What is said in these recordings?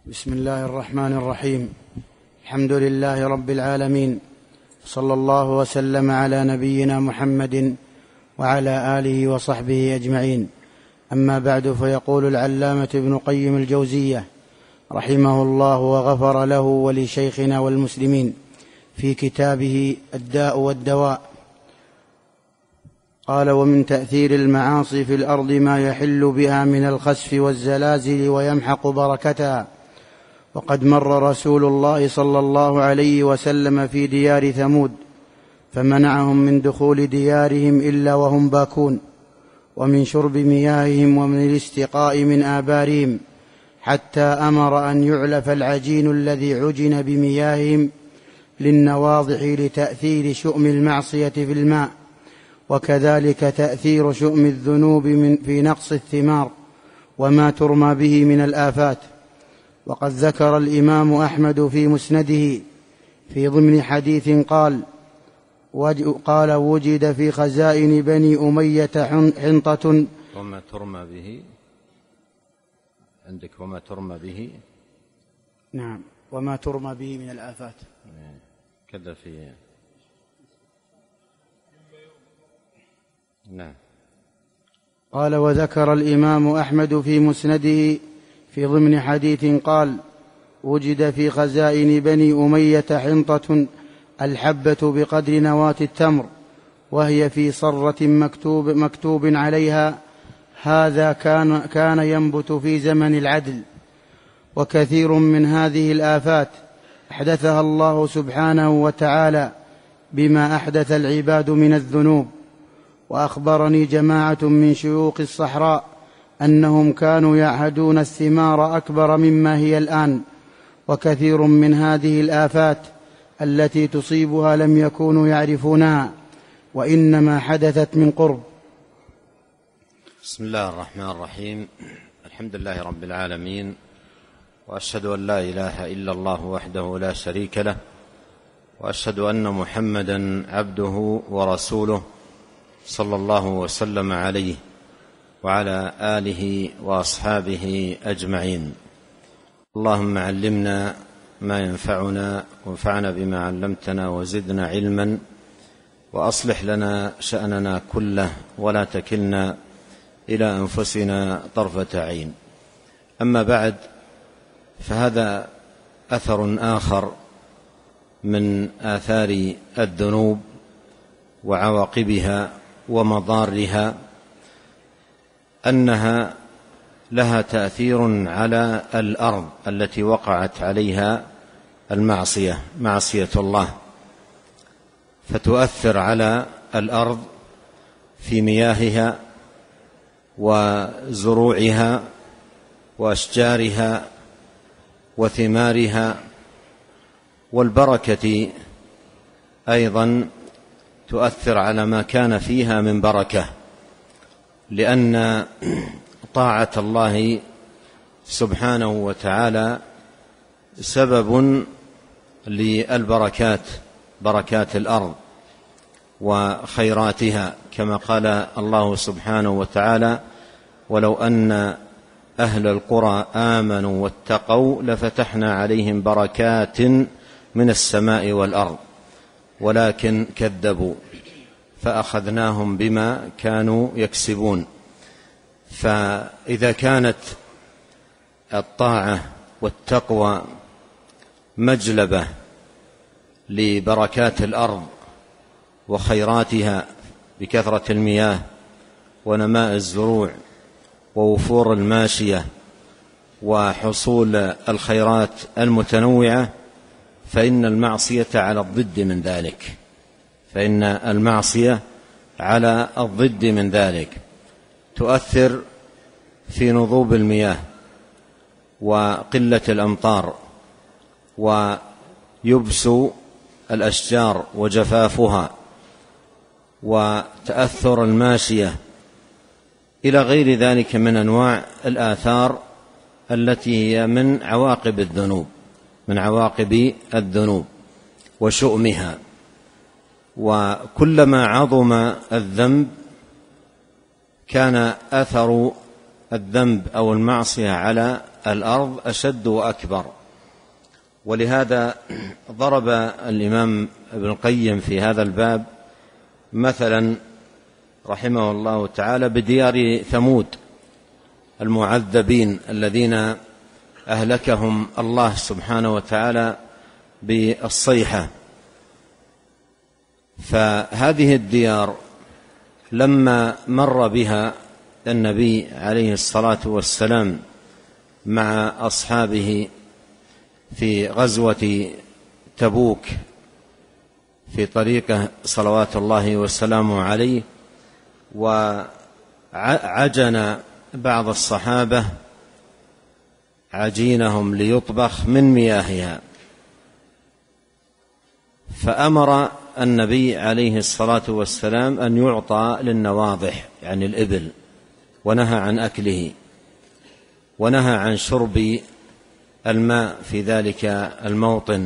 بسم الله الرحمن الرحيم. الحمد لله رب العالمين، صلى الله وسلم على نبينا محمد وعلى آله وصحبه أجمعين. أما بعد، فيقول العلامة ابن قيم الجوزية رحمه الله وغفر له ولشيخنا والمسلمين في كتابه الداء والدواء، قال: ومن تأثير المعاصي في الأرض ما يحل بها من الخسف والزلازل ويمحق بركتها. وقد مر رسول الله صلى الله عليه وسلم في ديار ثمود، فمنعهم من دخول ديارهم إلا وهم باكون، ومن شرب مياههم، ومن الاستقاء من آبارهم، حتى أمر أن يعلف العجين الذي عجن بمياههم للنواضح لتأثير شؤم المعصية في الماء، وكذلك تأثير شؤم الذنوب في نقص الثمار وما ترمى به من الآفات. وقد ذكر الإمام أحمد في مسنده في ضمن حديث قال: وجد في خزائن بني أمية حنطة. وما ترمى به عندك، وما ترمى به. نعم، وما ترمى به من الآفات كذا في. نعم. قال: وذكر الإمام أحمد في مسنده في ضمن حديث قال: وجد في خزائن بني أمية حنطة الحبة بقدر نواة التمر، وهي في صرة مكتوب عليها: هذا كان ينبت في زمن العدل. وكثير من هذه الآفات أحدثها الله سبحانه وتعالى بما أحدث العباد من الذنوب. وأخبرني جماعة من شيوخ الصحراء أنهم كانوا يعهدون الثمار أكبر مما هي الآن، وكثير من هذه الآفات التي تصيبها لم يكونوا يعرفونها، وإنما حدثت من قرب. بسم الله الرحمن الرحيم. الحمد لله رب العالمين، وأشهد أن لا إله إلا الله وحده لا شريك له، وأشهد أن محمدا عبده ورسوله صلى الله وسلم عليه وعلى آله وأصحابه أجمعين. اللهم علمنا ما ينفعنا، وانفعنا بما علمتنا، وزدنا علما، وأصلح لنا شأننا كله، ولا تكلنا إلى أنفسنا طرفة عين. أما بعد، فهذا أثر آخر من آثار الذنوب وعواقبها ومضارها، أنها لها تأثير على الأرض التي وقعت عليها المعصية، معصية الله، فتؤثر على الأرض في مياهها وزروعها وأشجارها وثمارها، والبركة أيضا تؤثر على ما كان فيها من بركة، لأن طاعة الله سبحانه وتعالى سبب للبركات، بركات الأرض وخيراتها، كما قال الله سبحانه وتعالى: ولو أن أهل القرى آمنوا واتقوا لفتحنا عليهم بركات من السماء والأرض ولكن كذبوا فأخذناهم بما كانوا يكسبون. فإذا كانت الطاعة والتقوى مجلبة لبركات الأرض وخيراتها بكثرة المياه ونماء الزروع ووفور الماشية وحصول الخيرات المتنوعة، فإن المعصية على الضد من ذلك، فإن المعصية على الضد من ذلك، تؤثر في نضوب المياه وقلة الأمطار ويبس الأشجار وجفافها وتأثر الماشية إلى غير ذلك من أنواع الآثار التي هي من عواقب الذنوب، من عواقب الذنوب وشؤمها. وكلما عظم الذنب كان أثر الذنب أو المعصية على الأرض أشد وأكبر. ولهذا ضرب الإمام ابن القيم في هذا الباب مثلا رحمه الله تعالى بديار ثمود المعذبين الذين أهلكهم الله سبحانه وتعالى بالصيحة. فهذه الديار لما مر بها النبي عليه الصلاة والسلام مع أصحابه في غزوة تبوك في طريقه صلوات الله وسلامه عليه، وعجن بعض الصحابة عجينهم ليطبخ من مياهها، فأمر النبي عليه الصلاة والسلام أن يعطى للنواضح يعني الإبل، ونهى عن أكله، ونهى عن شرب الماء في ذلك الموطن،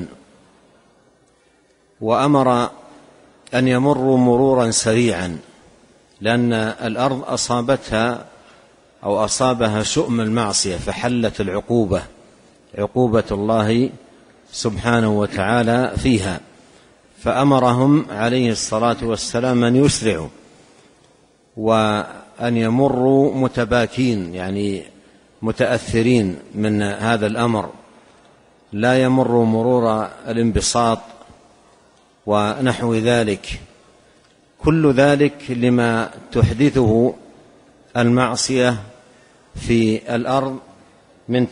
وأمر أن يمروا مرورا سريعا، لأن الأرض أصابتها أو أصابها شؤم المعصية، فحلت العقوبة، عقوبة الله سبحانه وتعالى فيها. فأمرهم عليه الصلاة والسلام أن يسرعوا وأن يمروا متباكين يعني متأثرين من هذا الأمر، لا يمر مرور الانبساط ونحو ذلك. كل ذلك لما تحدثه المعصية في الأرض من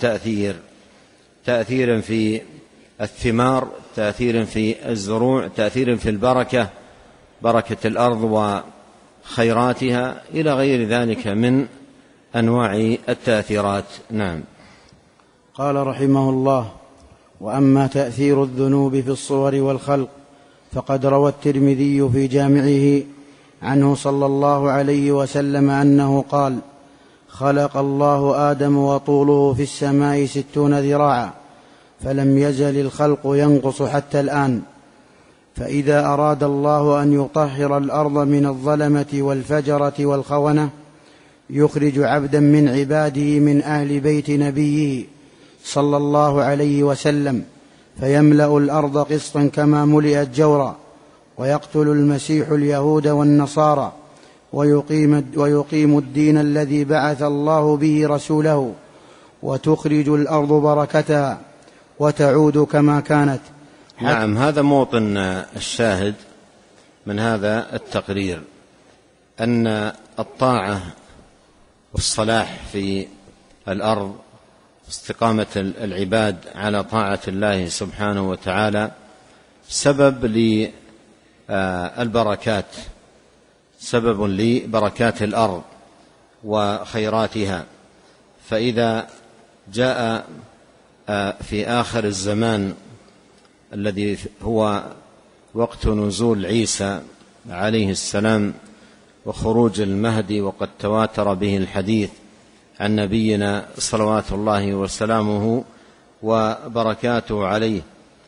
تأثير في الثمار، تأثير في الزروع، تأثير في البركة، بركة الأرض وخيراتها، إلى غير ذلك من أنواع التأثيرات. نعم. قال رحمه الله: وأما تأثير الذنوب في الصور والخلق فقد روى الترمذي في جامعه عنه صلى الله عليه وسلم أنه قال: خلق الله آدم وطوله في السماء 60 ذراعا، فلم يزل الخلق ينقص حتى الآن. فإذا أراد الله أن يطهر الأرض من الظلمة والفجرة والخونة يخرج عبدا من عباده من أهل بيت نبيه صلى الله عليه وسلم فيملأ الأرض قسطا كما ملئت جورا، ويقتل المسيح اليهود والنصارى، ويقيم الدين الذي بعث الله به رسوله، وتخرج الأرض بركتها وتعود كما كانت. نعم، هذا موطن الشاهد من هذا التقرير، أن الطاعة والصلاح في الأرض، استقامة العباد على طاعة الله سبحانه وتعالى سبب للبركات، سبب لبركات الأرض وخيراتها. فإذا جاء في آخر الزمان الذي هو وقت نزول عيسى عليه السلام وخروج المهدي، وقد تواتر به الحديث عن نبينا صلوات الله وسلامه وبركاته عليه،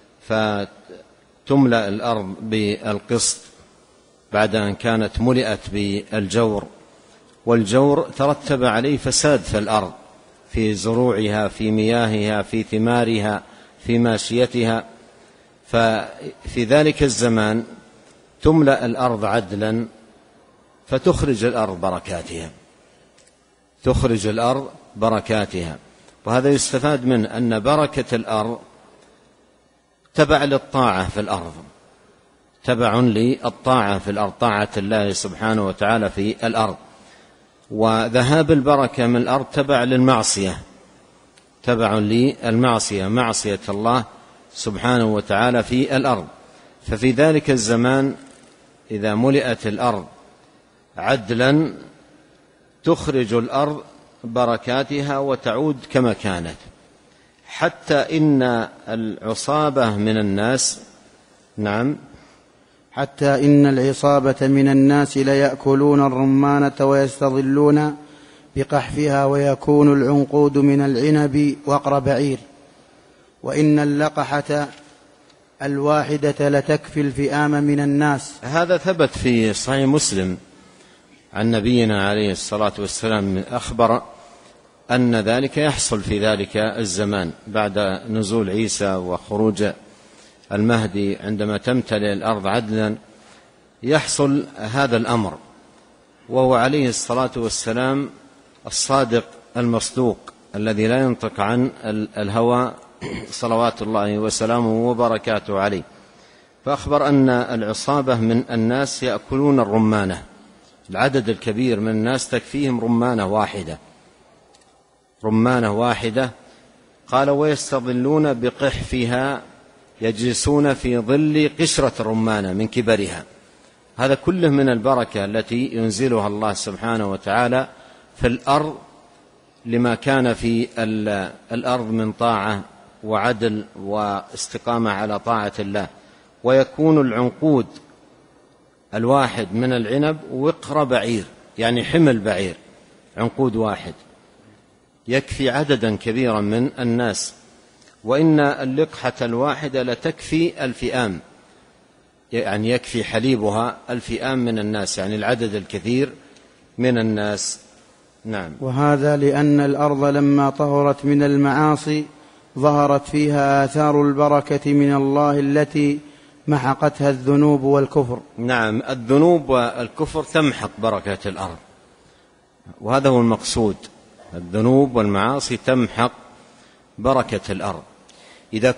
فتملأ الأرض بالقسط بعد أن كانت ملئت بالجور، والجور ترتب عليه فساد في الأرض، في زروعها، في مياهها، في ثمارها، في ماشيتها. ففي ذلك الزمان تملأ الأرض عدلا فتخرج الأرض بركاتها، تخرج الأرض بركاتها. وهذا يستفاد من أن بركة الأرض تبع للطاعة في الأرض، تبع للطاعة في الأرض، طاعة الله سبحانه وتعالى في الأرض. وذهاب البركة من الأرض تبع للمعصية، تبع للمعصية، معصية الله سبحانه وتعالى في الأرض. ففي ذلك الزمان إذا ملئت الأرض عدلا تخرج الأرض بركاتها وتعود كما كانت، حتى إن العصابة من الناس، نعم، حتى إن العصابة من الناس ليأكلون الرمانة ويستظلون بقحفها، ويكون العنقود من العنب وقر بعير، وإن اللقحة الواحدة لتكفي الفئام من الناس. هذا ثبت في صحيح مسلم عن نبينا عليه الصلاة والسلام، أخبر أن ذلك يحصل في ذلك الزمان بعد نزول عيسى وخروج المهدي، عندما تمتلئ الأرض عدلا يحصل هذا الأمر. وهو عليه الصلاة والسلام الصادق المصدوق الذي لا ينطق عن الهوى صلوات الله وسلامه وبركاته عليه. فأخبر أن العصابة من الناس يأكلون الرمانة، العدد الكبير من الناس تكفيهم رمانة واحدة. قال ويستظلون بقحفها، يجلسون في ظل قشرة الرمانة من كبرها. هذا كله من البركة التي ينزلها الله سبحانه وتعالى في الأرض لما كان في الأرض من طاعة وعدل واستقامة على طاعة الله. ويكون العنقود الواحد من العنب وقر بعير، يعني حمل بعير، عنقود واحد يكفي عددا كبيرا من الناس. وإن اللقحة الواحدة لتكفي الفئام، يعني يكفي حليبها الفئام من الناس، يعني العدد الكثير من الناس. نعم. وهذا لأن الأرض لما طهرت من المعاصي ظهرت فيها آثار البركة من الله التي محقتها الذنوب والكفر. نعم، الذنوب والكفر تمحق بركة الأرض، وهذا هو المقصود. الذنوب والمعاصي تمحق بركة الأرض. إذا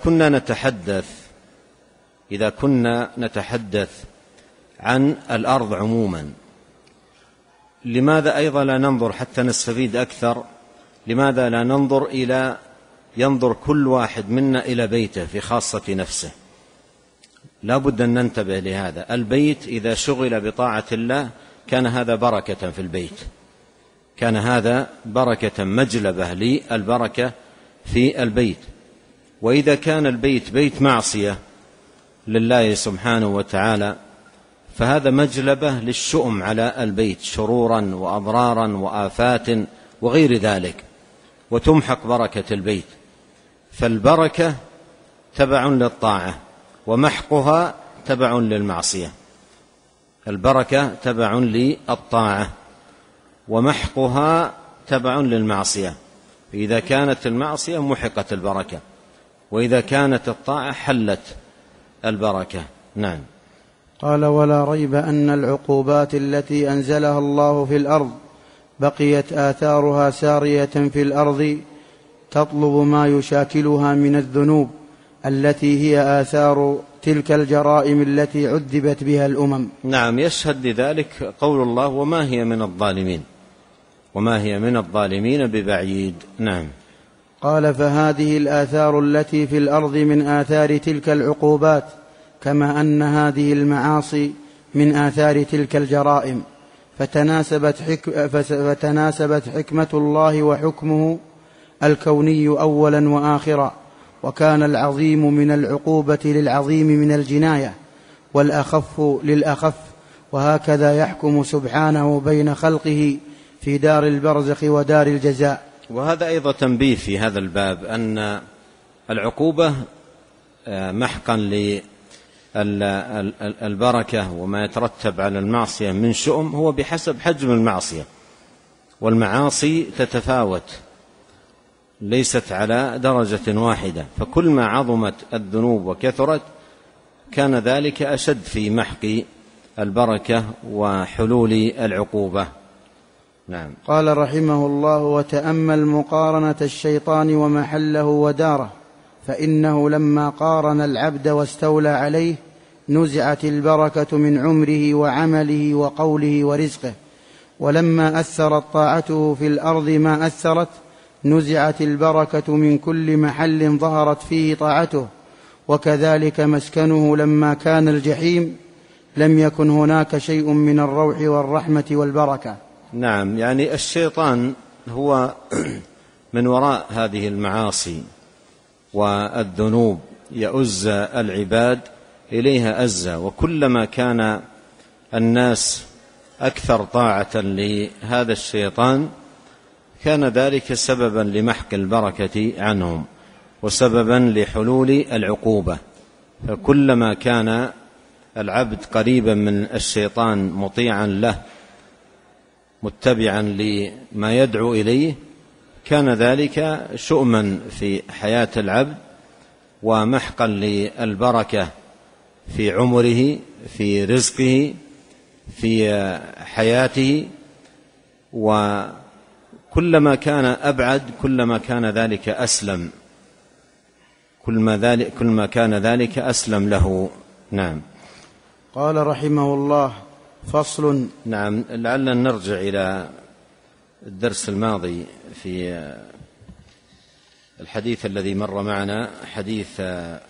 كنا نتحدث عن الأرض عموما، لماذا أيضا لا ننظر حتى نستفيد أكثر؟ لماذا لا ينظر كل واحد منا إلى بيته في خاصة نفسه؟ لا بد أن ننتبه لهذا. البيت إذا شغل بطاعة الله كان هذا بركة في البيت، كان هذا بركة مجلبة للبركة في البيت. وإذا كان البيت بيت معصية لله سبحانه وتعالى فهذا مجلبة للشؤم على البيت، شرورا وأضرارا وآفات وغير ذلك، وتمحق بركة البيت. فالبركة تبع للطاعة ومحقها تبع للمعصية. البركة تبع للطاعة ومحقها تبع للمعصية. إذا كانت المعصية محقت البركة، وإذا كانت الطاعة حلت البركة. نعم. قال ولا ريب أن العقوبات التي أنزلها الله في الأرض بقيت آثارها سارية في الأرض تطلب ما يشاكلها من الذنوب التي هي آثار تلك الجرائم التي عذبت بها الأمم. نعم، يشهد لذلك قول الله وما هي من الظالمين ببعيد. نعم. قال فهذه الآثار التي في الأرض من آثار تلك العقوبات، كما أن هذه المعاصي من آثار تلك الجرائم، فتناسبت حكمة الله وحكمه الكوني أولا وآخرا، وكان العظيم من العقوبة للعظيم من الجناية، والأخف للأخف، وهكذا يحكم سبحانه بين خلقه في دار البرزخ ودار الجزاء. وهذا أيضا تنبيه في هذا الباب أن العقوبة محقا للبركة وما يترتب على المعصية من شؤم هو بحسب حجم المعصية، والمعاصي تتفاوت ليست على درجة واحدة، فكل ما عظمت الذنوب وكثرت كان ذلك أشد في محق البركة وحلول العقوبة. نعم. قال رحمه الله وتأمل مقارنة الشيطان ومحله وداره، فإنه لما قارن العبد واستولى عليه نزعت البركة من عمره وعمله وقوله ورزقه، ولما أثرت طاعته في الأرض ما أثرت نزعت البركة من كل محل ظهرت فيه طاعته، وكذلك مسكنه لما كان الجحيم لم يكن هناك شيء من الروح والرحمة والبركة. نعم، يعني الشيطان هو من وراء هذه المعاصي والذنوب يؤز العباد إليها أزا، وكلما كان الناس أكثر طاعة لهذا الشيطان كان ذلك سببا لمحق البركة عنهم وسببا لحلول العقوبة. فكلما كان العبد قريبا من الشيطان مطيعا له متبعا لما يدعو إليه كان ذلك شؤما في حياة العبد ومحقا للبركة في عمره، في رزقه، في حياته، وكلما كان أبعد كلما كان ذلك أسلم، كلما كان ذلك أسلم له. نعم. قال رحمه الله: فصل. نعم، لعلنا نرجع إلى الدرس الماضي في الحديث الذي مر معنا، حديث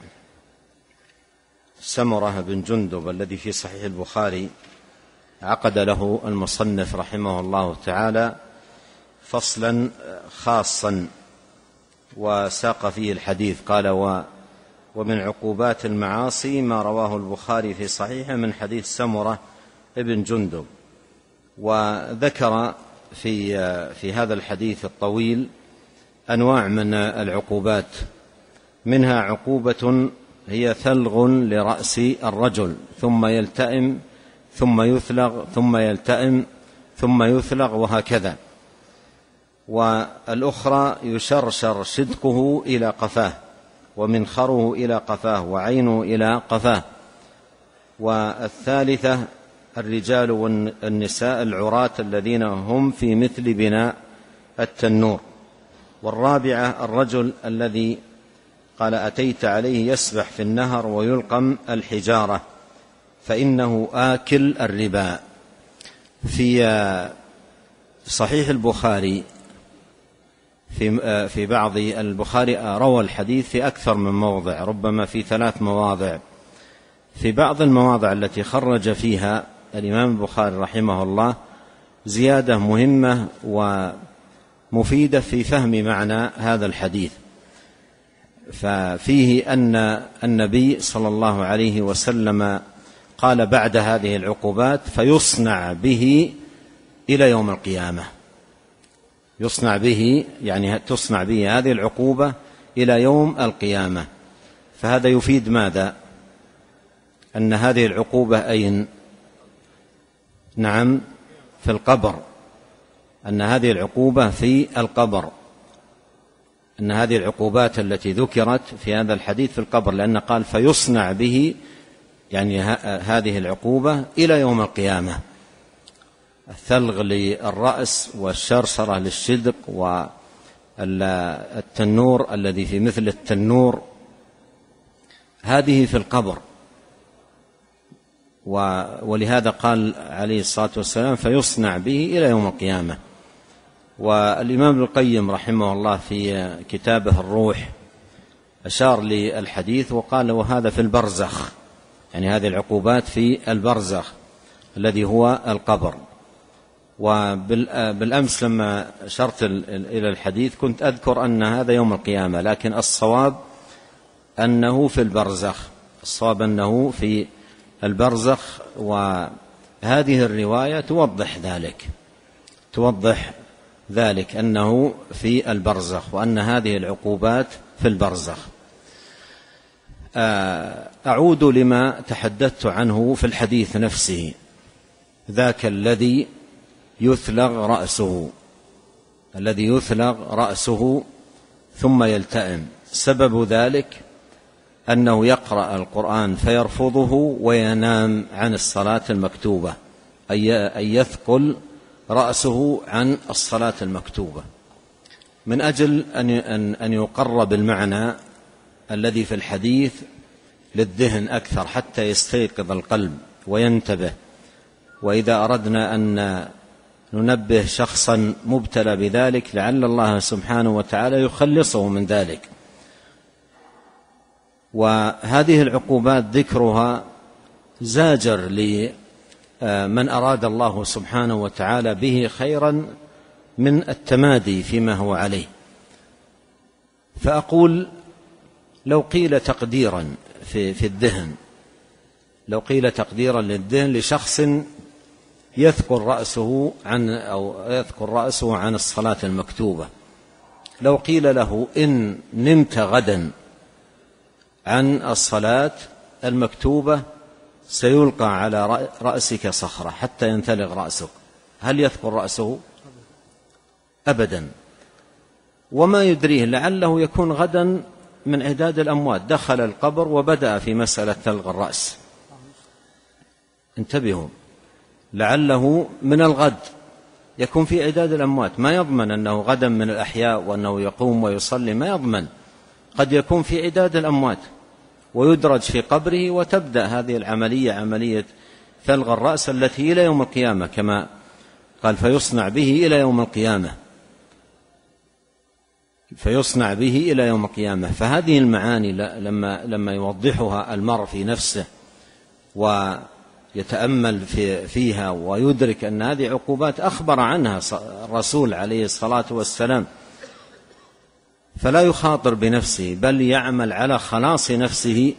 سمرة بن جندب الذي في صحيح البخاري. عقد له المصنف رحمه الله تعالى فصلا خاصا وساق فيه الحديث. قال: ومن عقوبات المعاصي ما رواه البخاري في صحيحه من حديث سمرة بن جندب. وذكر في هذا الحديث الطويل أنواع من العقوبات، منها عقوبة هي ثلغ لرأس الرجل ثم يلتئم ثم يثلغ ثم يلتئم ثم يثلغ وهكذا. والأخرى يشرشر شدقه إلى قفاه ومنخره إلى قفاه وعينه إلى قفاه. والثالثة الرجال والنساء العراة الذين هم في مثل بناء التنور. والرابعة الرجل الذي قال: أتيت عليه يسبح في النهر ويلقم الحجارة فإنه آكل الربا. في صحيح البخاري في بعض البخاري روى الحديث في أكثر من موضع، ربما في 3 مواضع. في بعض المواضع التي خرج فيها الإمام البخاري رحمه الله زيادة مهمة ومفيدة في فهم معنى هذا الحديث. ففيه أن النبي صلى الله عليه وسلم قال بعد هذه العقوبات: فيصنع به إلى يوم القيامة. يصنع به يعني تصنع به هذه العقوبة إلى يوم القيامة. فهذا يفيد ماذا؟ أن هذه العقوبة أين؟ نعم، في القبر. أن هذه العقوبة في القبر، أن هذه العقوبات التي ذكرت في هذا الحديث في القبر، لأن قال: فيصنع به، يعني هذه العقوبة إلى يوم القيامة. الثلغ للرأس والشرشرة للشدق والتنور الذي في مثل التنور، هذه في القبر. ولهذا قال عليه الصلاة والسلام: فيصنع به إلى يوم القيامة. والإمام ابن القيم رحمه الله في كتابه الروح أشار للحديث وقال: وهذا في البرزخ، يعني هذه العقوبات في البرزخ الذي هو القبر. وبالأمس لما أشرت إلى الحديث كنت أذكر أن هذا يوم القيامة، لكن الصواب أنه في البرزخ، الصواب أنه في البرزخ. وهذه الرواية توضح ذلك أنه في البرزخ، وأن هذه العقوبات في البرزخ. أعود لما تحدثت عنه في الحديث نفسه: ذاك الذي يثلغ رأسه ثم يلتئم. سبب ذلك أنه يقرأ القرآن فيرفضه وينام عن الصلاة المكتوبة، أي يثقل رأسه عن الصلاة المكتوبة. من أجل أن يقرب المعنى الذي في الحديث للذهن أكثر حتى يستيقظ القلب وينتبه. وإذا أردنا أن ننبه شخصا مبتلى بذلك لعل الله سبحانه وتعالى يخلصه من ذلك. وهذه العقوبات ذكرها زاجر لمن أراد الله سبحانه وتعالى به خيرا من التمادي فيما هو عليه. فأقول: لو قيل تقديرا في الذهن، لو قيل تقديرا للذهن لشخص يذكر رأسه عن الصلاة المكتوبة، لو قيل له: إن نمت غدا عن الصلاة المكتوبة سيلقى على رأسك صخرة حتى ينتلغ رأسك، هل يذكر رأسه؟ أبدا. وما يدريه لعله يكون غدا من عداد الأموات، دخل القبر وبدأ في مسألة تلغ الرأس. انتبهوا، لعله من الغد يكون في عداد الأموات، ما يضمن أنه غدا من الأحياء وأنه يقوم ويصلي، ما يضمن، قد يكون في عداد الأموات ويدرج في قبره، وتبدأ هذه العملية، عملية تلغ الرأس التي إلى يوم القيامة، كما قال فيصنع به إلى يوم القيامة، فيصنع به إلى يوم القيامة. فهذه المعاني لما يوضحها المرء في نفسه ويتأمل فيها ويدرك أن هذه عقوبات أخبر عنها الرسول عليه الصلاة والسلام، فلا يخاطر بنفسه، بل يعمل على خلاص نفسه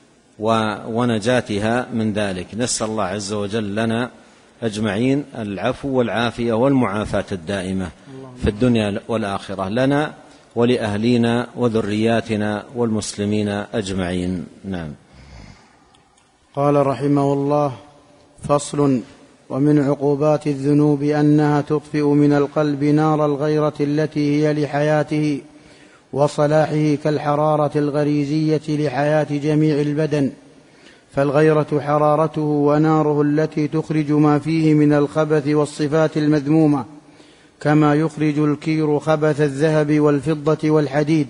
ونجاتها من ذلك. نسأل الله عز وجل لنا أجمعين العفو والعافية والمعافاة الدائمة في الدنيا والآخرة، لنا ولأهلينا وذرياتنا والمسلمين أجمعين. نعم. قال رحمه الله: فصل: ومن عقوبات الذنوب أنها تطفئ من القلب نار الغيرة التي هي لحياته وصلاحه، كالحرارة الغريزية لحياة جميع البدن، فالغيرة حرارته وناره التي تخرج ما فيه من الخبث والصفات المذمومة، كما يخرج الكير خبث الذهب والفضة والحديد.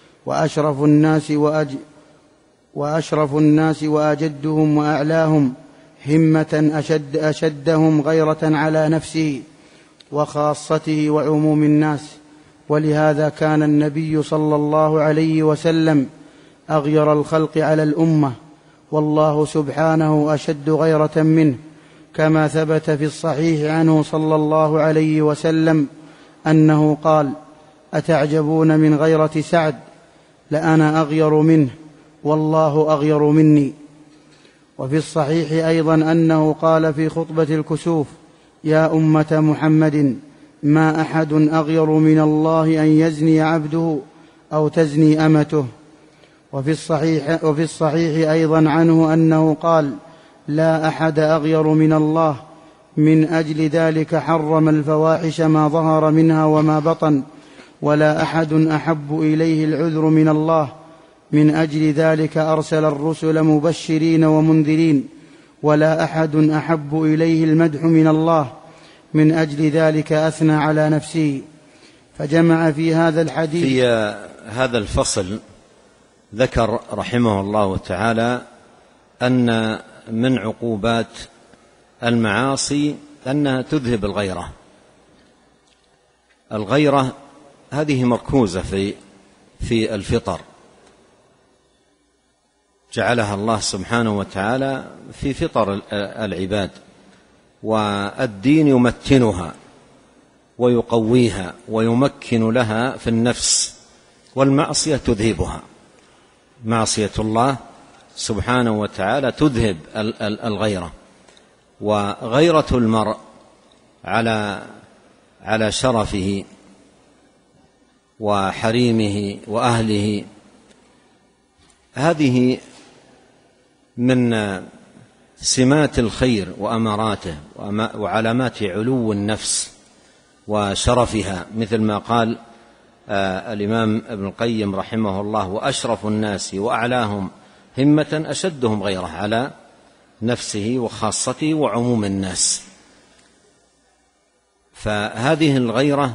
وأشرف الناس وأجدهم وأعلاهم همة أشدهم غيرة على نفسه وخاصته وعموم الناس. ولهذا كان النبي صلى الله عليه وسلم أغير الخلق على الأمة، والله سبحانه أشد غيرة منه، كما ثبت في الصحيح عنه صلى الله عليه وسلم أنه قال: أتعجبون من غيرة سعد؟ لأنا أغير منه والله أغير مني. وفي الصحيح أيضا أنه قال في خطبة الكسوف: يا أمة محمد، ما أحد أغير من الله أن يزني عبده أو تزني أمته. وفي الصحيح أيضا عنه أنه قال: لا أحد أغير من الله، من أجل ذلك حرم الفواحش ما ظهر منها وما بطن، ولا أحد أحب إليه العذر من الله، من أجل ذلك أرسل الرسل مبشرين ومنذرين، ولا أحد أحب إليه المدح من الله، من أجل ذلك أثنى على نفسه. فجمع في هذا الحديث. في هذا الفصل ذكر رحمه الله تعالى أن من عقوبات المعاصي أنها تذهب الغيرة. الغيرة هذه مركوزة في الفطر، جعلها الله سبحانه وتعالى في فطر العباد، والدين يمتنها ويقويها ويمكن لها في النفس، والمعصية تذهبها. معصية الله سبحانه وتعالى تذهب الغيرة. وغيرة المرء على شرفه وحريمه وأهله، هذه من سمات الخير وأماراته وعلامات علو النفس وشرفها، مثل ما قال الإمام ابن القيم رحمه الله: وأشرف الناس وأعلاهم همة أشدهم غيره على نفسه وخاصته وعموم الناس. فهذه الغيرة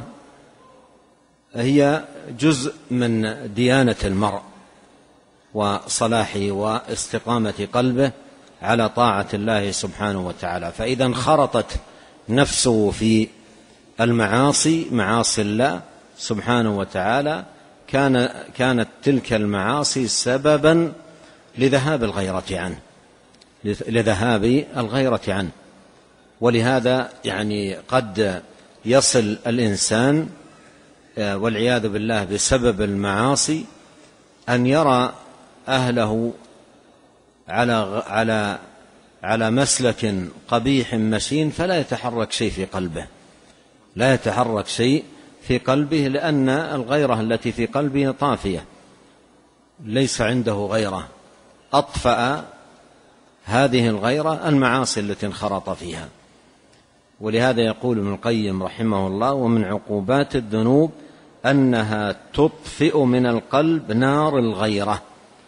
هي جزء من ديانة المرء وصلاحه واستقامة قلبه على طاعة الله سبحانه وتعالى. فإذا انخرطت نفسه في المعاصي، معاصي الله سبحانه وتعالى، كانت تلك المعاصي سببا لذهاب الغيرة عنه. ولهذا قد يصل الإنسان والعياذ بالله بسبب المعاصي أن يرى أهله على مسلك قبيح مشين، فلا يتحرك شيء في قلبه، لأن الغيرة التي في قلبه طافية، ليس عنده غيرة. أطفأ هذه الغيرة المعاصي التي انخرط فيها. ولهذا يقول ابن القيم رحمه الله: ومن عقوبات الذنوب أنها تطفئ من القلب نار الغيرة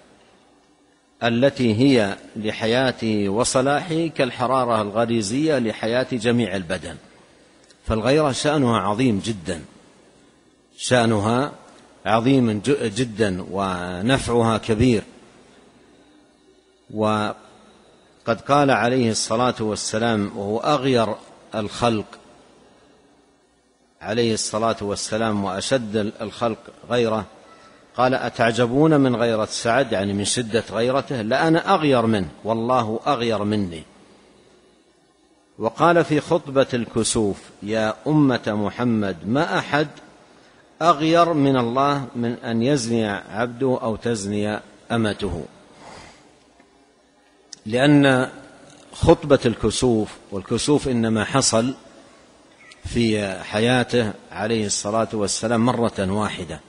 التي هي لحياته وصلاحه كالحرارة الغريزية لحياة جميع البدن. فالغيرة شأنها عظيم جدا، شأنها عظيم جدا ونفعها كبير. وقد قال عليه الصلاة والسلام وهو أغير الخلق عليه الصلاة والسلام وأشد الخلق غيرة، قال: أتعجبون من غيرة سعد، يعني من شدة غيرته، لأنا أغير منه والله أغير مني. وقال في خطبة الكسوف: يا أمة محمد ما أحد أغير من الله من أن يزني عبده أو تزني أمته. لأن خطبة الكسوف، والكسوف إنما حصل في حياته عليه الصلاة والسلام مرة واحدة،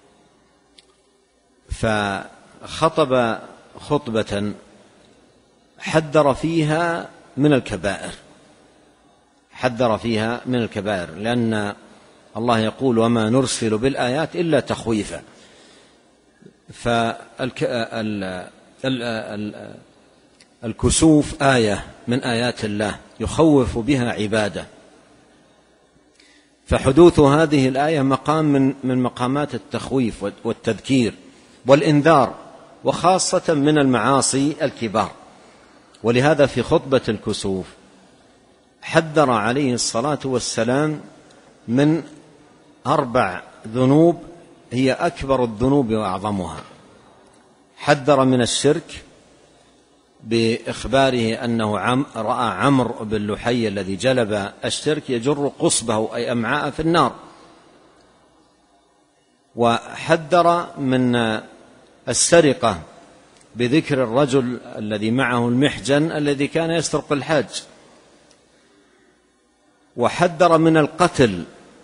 فخطب خطبة حذر فيها من الكبائر، حذر فيها من الكبائر، لأن الله يقول: وما نرسل بالآيات إلا تخويفا. فالكسوف آية من آيات الله يخوف بها عباده، فحدوث هذه الآية مقام من مقامات التخويف والتذكير والإنذار، وخاصة من المعاصي الكبار. ولهذا في خطبة الكسوف حذر عليه الصلاة والسلام من 4 ذنوب هي أكبر الذنوب وأعظمها. حذر من الشرك بإخباره أنه رأى عمرو بن لحي الذي جلب الشرك يجر قصبه أي أمعاء في النار. وحذر من السرقة بذكر الرجل الذي معه المحجن الذي كان يسرق الحاج. وحذر من القتل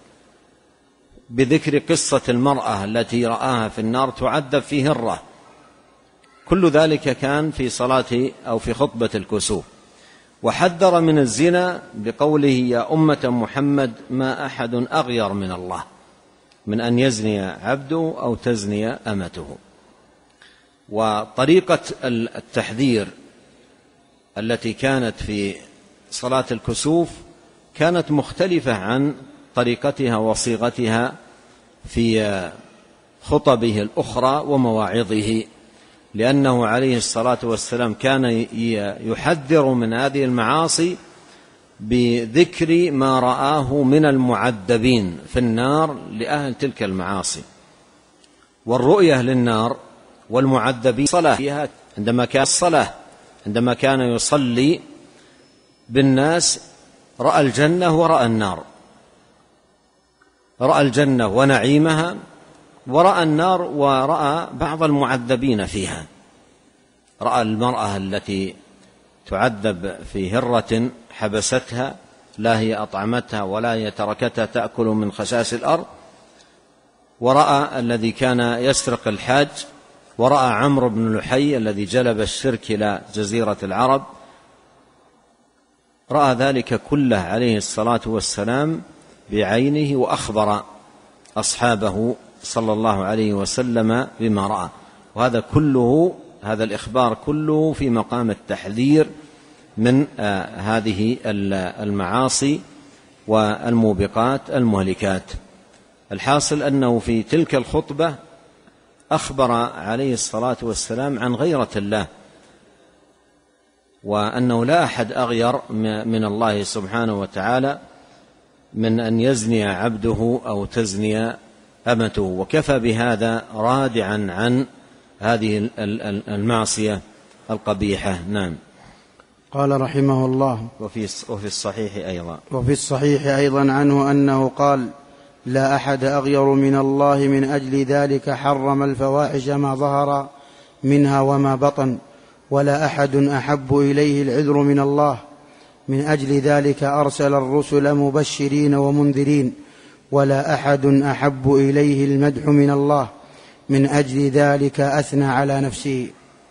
بذكر قصة المرأة التي رآها في النار تعذب في هرة. كل ذلك كان في صلاة أو في خطبة الكسوف. وحذر من الزنا بقوله: يا أمة محمد ما أحد أغير من الله من أن يزني عبده أو تزني أمته. وطريقة التحذير التي كانت في صلاة الكسوف كانت مختلفة عن طريقتها وصيغتها في خطبه الأخرى ومواعظه، لأنه عليه الصلاة والسلام كان يحذر من هذه المعاصي بذكر ما رآه من المعذبين في النار لأهل تلك المعاصي. والرؤية للنار والمعذبين صلاة فيها عندما كان يصلي بالناس رأى الجنة ورأى النار، رأى الجنة ونعيمها، ورأى النار ورأى بعض المعذبين فيها. رأى المرأة التي تعذب في هرة حبستها، لا هي أطعمتها ولا هي تركتها تأكل من خشاش الأرض، ورأى الذي كان يسرق الحاج، ورأى عمرو بن لحي الذي جلب الشرك إلى جزيرة العرب. رأى ذلك كله عليه الصلاة والسلام بعينه، وأخبر أصحابه صلى الله عليه وسلم بما رأى. وهذا كله، هذا الإخبار كله في مقام التحذير من هذه المعاصي والموبقات المهلكات. الحاصل أنه في تلك الخطبة أخبر عليه الصلاة والسلام عن غيرة الله، وأنه لا أحد أغير من الله سبحانه وتعالى من أن يزني عبده أو تزني أمته، وكفى بهذا رادعا عن هذه المعصية القبيحة. نعم. قال رحمه الله: وفي الصحيح أيضا عنه أنه قال: لا أحد أغير من الله، من أجل ذلك حرم الفواحش ما ظهر منها وما بطن، ولا أحد أحب إليه العذر من الله، من أجل ذلك أرسل الرسل مبشرين ومنذرين، ولا أحد أحب إليه المدح من الله، من أجل ذلك أثنى على نفسه.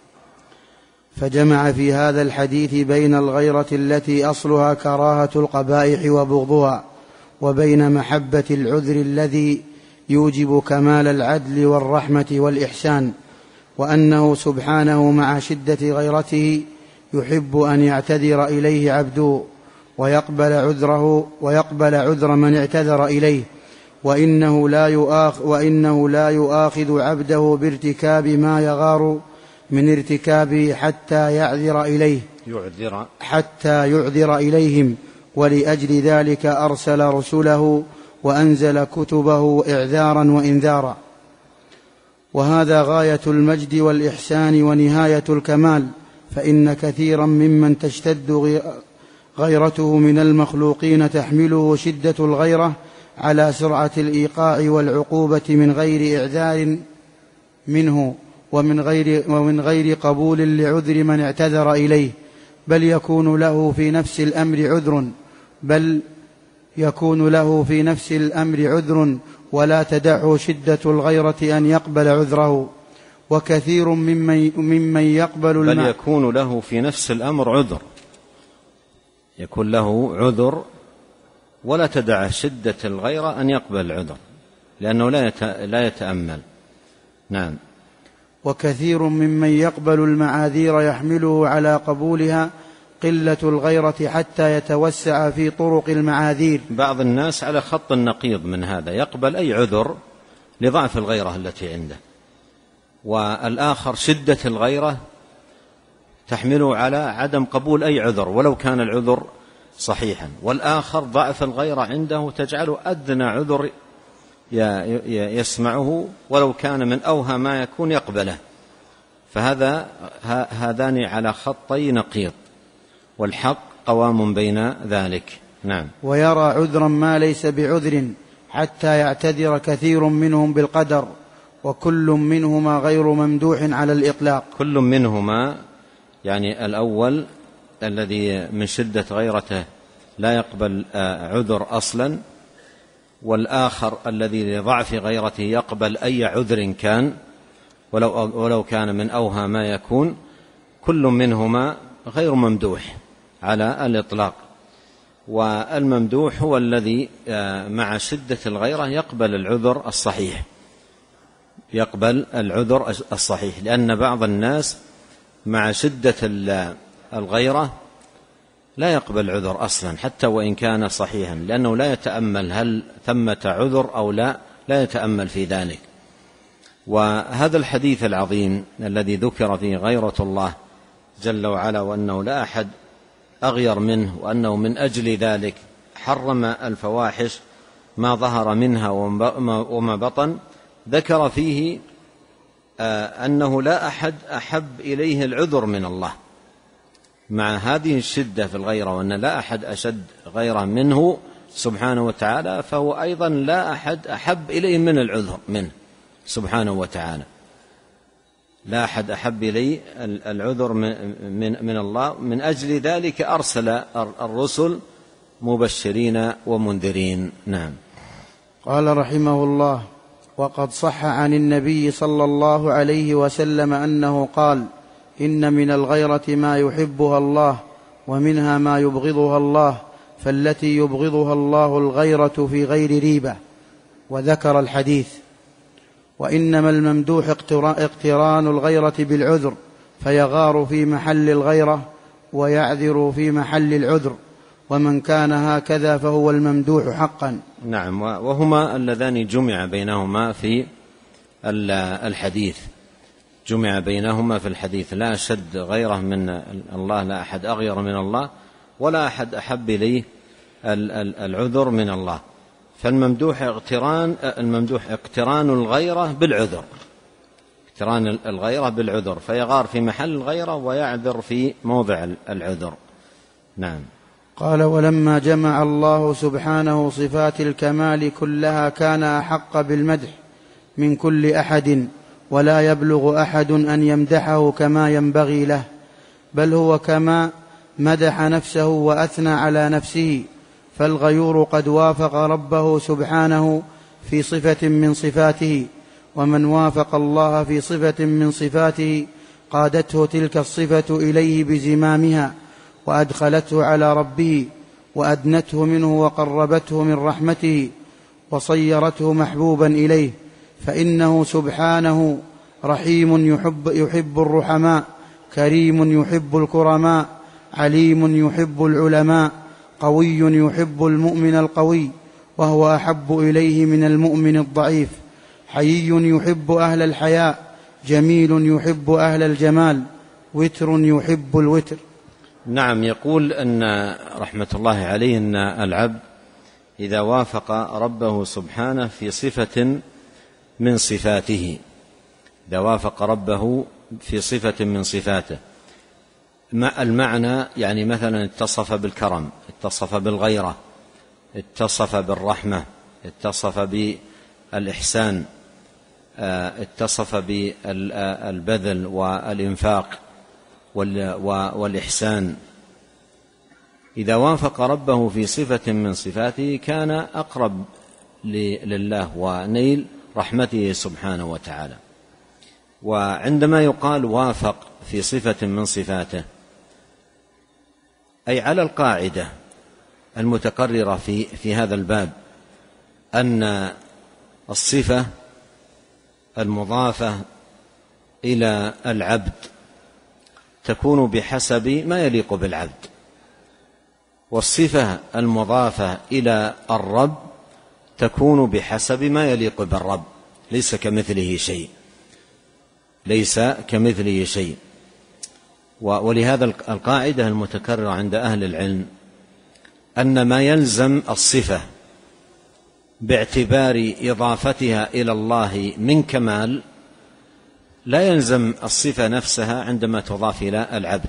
فجمع في هذا الحديث بين الغيرة التي أصلها كراهة القبائح وبغضها، وبين محبة العذر الذي يوجب كمال العدل والرحمة والإحسان، وأنه سبحانه مع شدة غيرته يحب أن يعتذر إليه عبده ويقبل عذر من اعتذر إليه، وإنه لا يؤاخذ عبده بارتكاب ما يغار من ارتكابه حتى يعذر إليهم، ولأجل ذلك أرسل رسله وأنزل كتبه إعذارا وإنذارا. وهذا غاية المجد والإحسان ونهاية الكمال، فإن كثيرا ممن تشتد غيرته من المخلوقين تحمله شدة الغيرة على سرعة الإيقاع والعقوبة من غير إعذار منه ومن غير قبول لعذر من اعتذر إليه، بل يكون له في نفس الأمر عذر ولا تدعه شدة الغيرة أن يقبل عذره. وكثير ممن يقبل بل يكون له في نفس الأمر عذر، يكون له عذر ولا تدع شدة الغيرة أن يقبل العذر، لأنه لا يتأمل. نعم. وكثير ممن يقبل المعاذير يحمله على قبولها قلة الغيرة حتى يتوسع في طرق المعاذير. بعض الناس على خط النقيض من هذا، يقبل أي عذر لضعف الغيرة التي عنده، والآخر شدة الغيرة تحمله على عدم قبول أي عذر ولو كان العذر صحيحا، والآخر ضعف الغيرة عنده تجعله أدنى عذر يسمعه ولو كان من أوهى ما يكون يقبله. هذان على خطي نقيض، والحق قوام بين ذلك. نعم. ويرى عذرا ما ليس بعذر حتى يعتذر كثير منهم بالقدر، وكل منهما غير ممدوح على الإطلاق. كل منهما يعني الأول الذي من شدة غيرته لا يقبل عذر أصلا، والآخر الذي لضعف غيرته يقبل أي عذر كان ولو كان من أوهى ما يكون. كل منهما غير ممدوح على الإطلاق، والممدوح هو الذي مع شدة الغيرة يقبل العذر الصحيح، لأن بعض الناس مع شدة الغيرة لا يقبل عذر أصلا حتى وإن كان صحيحا، لأنه لا يتأمل هل ثمة عذر أو لا يتأمل في ذلك. وهذا الحديث العظيم الذي ذكر فيه غيرة الله جل وعلا، وأنه لا أحد أغير منه، وأنه من أجل ذلك حرم الفواحش ما ظهر منها وما بطن، ذكر فيه أنه لا أحد أحب إليه العذر من الله مع هذه الشدة في الغيرة، وأن لا أحد أشد غيرة منه سبحانه وتعالى، فهو أيضا لا أحد أحب إليه من العذر منه سبحانه وتعالى. لا أحد أحب إليه العذر من الله، من أجل ذلك أرسل الرسل مبشرين ومنذرين. نعم. قال رحمه الله: وقد صح عن النبي صلى الله عليه وسلم أنه قال: إن من الغيرة ما يحبها الله ومنها ما يبغضها الله، فالتي يبغضها الله الغيرة في غير ريبة. وذكر الحديث. وإنما الممدوح اقتران الغيرة بالعذر، فيغار في محل الغيرة ويعذر في محل العذر، ومن كان هكذا فهو الممدوح حقا. نعم. وهما اللذان جمع بينهما في الحديث، جمع بينهما في الحديث. لا أشد غيره من الله، لا أحد أغير من الله، ولا أحد أحب إليه العذر من الله. فالممدوح اقتران الغيرة بالعذر، اقتران الغيرة بالعذر، فيغار في محل الغيرة ويعذر في موضع العذر. نعم. قال: ولما جمع الله سبحانه صفات الكمال كلها كان أحق بالمدح من كل أحد، ولا يبلغ أحد أن يمدحه كما ينبغي له، بل هو كما مدح نفسه وأثنى على نفسه. فالغيور قد وافق ربه سبحانه في صفة من صفاته، ومن وافق الله في صفة من صفاته قادته تلك الصفة إليه بزمامها، وأدخلته على ربه، وأدنته منه وقربته من رحمته. وصيرته محبوبا إليه، فإنه سبحانه رحيم يحب الرحماء، كريم يحب الكرماء، عليم يحب العلماء، قوي يحب المؤمن القوي وهو أحب إليه من المؤمن الضعيف، حيي يحب أهل الحياء، جميل يحب أهل الجمال، وتر يحب الوتر. نعم، يقول أن رحمة الله عليه أن العبد إذا وافق ربه سبحانه في صفة من صفاته، إذا وافق ربه في صفة من صفاته، المعنى يعني مثلا اتصف بالكرم، اتصف بالغيرة، اتصف بالرحمة، اتصف بالإحسان، اتصف بالبذل والإنفاق والإحسان. إذا وافق ربه في صفة من صفاته كان أقرب لله ونيل رحمته سبحانه وتعالى. وعندما يقال وافق في صفة من صفاته أي على القاعدة المتقررة في هذا الباب أن الصفة المضافة إلى العبد تكون بحسب ما يليق بالعبد، والصفة المضافة إلى الرب تكون بحسب ما يليق بالرب، ليس كمثله شيء، ليس كمثله شيء. ولهذا القاعدة المتكررة عند أهل العلم أن ما يلزم الصفة باعتبار إضافتها إلى الله من كمال لا يلزم الصفة نفسها عندما تضاف إلى العبد،